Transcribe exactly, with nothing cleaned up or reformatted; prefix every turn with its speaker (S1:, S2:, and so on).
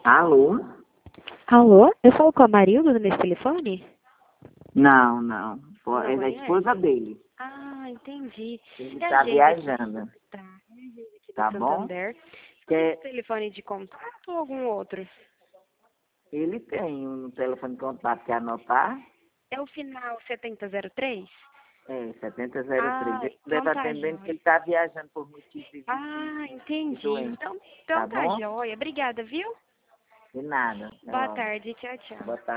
S1: Alô?
S2: Alô? Eu falo com a Marilda nesse telefone?
S1: Não, não. Pô,
S2: Não
S1: é da
S2: conhece?
S1: esposa dele.
S2: Ah, entendi.
S1: Ele
S2: É a
S1: tá
S2: Geise aqui.
S1: viajando.
S2: Tá, é a Geise aqui do
S1: Tá bom?
S2: Santander.
S1: Quer...
S2: Tem telefone de contato ou algum outro?
S1: Ele tem um telefone de contato. Quer anotar?
S2: É o final setenta zero três?
S1: É, setenta zero três.
S2: Ah,
S1: Ele
S2: então
S1: deve
S2: tá
S1: atendendo porque
S2: jóia.
S1: ele tá viajando por motivos de,
S2: Ah,
S1: de
S2: entendi.
S1: doença.
S2: Então,
S1: Tá
S2: então tá
S1: bom?
S2: jóia. Obrigada, viu?
S1: De nada.
S2: Boa
S1: Tchau.
S2: tarde. Tchau, tchau.
S1: Boa tarde.